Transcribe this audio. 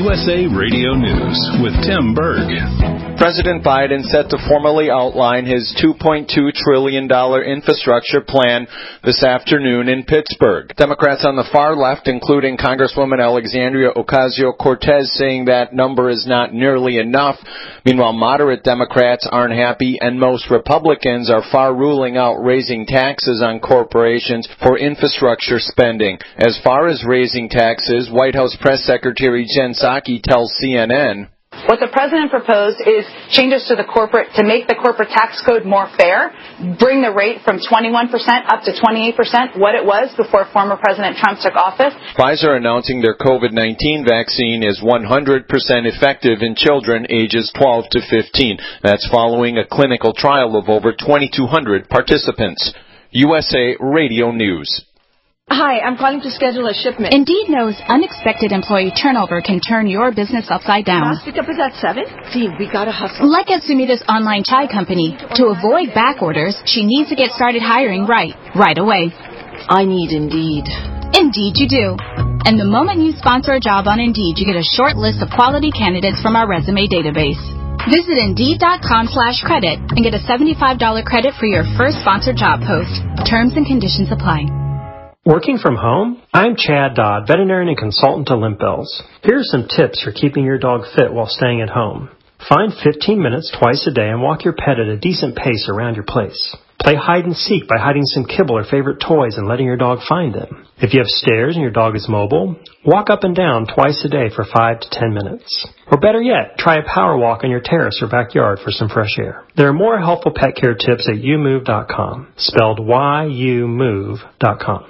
USA Radio News with Tim Berg. President Biden set to formally outline his $2.2 trillion infrastructure plan this afternoon in Pittsburgh. Democrats on the far left, including Congresswoman Alexandria Ocasio-Cortez, saying that number is not nearly enough. Meanwhile, moderate Democrats aren't happy, and most Republicans are far ruling out raising taxes on corporations for infrastructure spending. As far as raising taxes, White House Press Secretary Jen Psaki tells CNN, what the president proposed is changes to make the corporate tax code more fair, bring the rate from 21% up to 28%, what it was before former President Trump took office. Pfizer announcing their COVID-19 vaccine is 100% effective in children ages 12 to 15. That's following a clinical trial of over 2,200 participants. USA Radio News. Hi, I'm calling to schedule a shipment. Indeed knows unexpected employee turnover can turn your business upside down. Last pick up is at 7? Team, we gotta hustle. Like at Sumita's online chai company, to avoid back orders, she needs to get started hiring right away. I need Indeed. Indeed you do. And the moment you sponsor a job on Indeed, you get a short list of quality candidates from our resume database. Visit Indeed.com/credit and get a $75 credit for your first sponsored job post. Terms and conditions apply. Working from home? I'm Chad Dodd, veterinarian and consultant to Limp Bells. Here are some tips for keeping your dog fit while staying at home. Find 15 minutes twice a day and walk your pet at a decent pace around your place. Play hide and seek by hiding some kibble or favorite toys and letting your dog find them. If you have stairs and your dog is mobile, walk up and down twice a day for 5 to 10 minutes. Or better yet, try a power walk on your terrace or backyard for some fresh air. There are more helpful pet care tips at youmove.com, spelled YOUMove.com.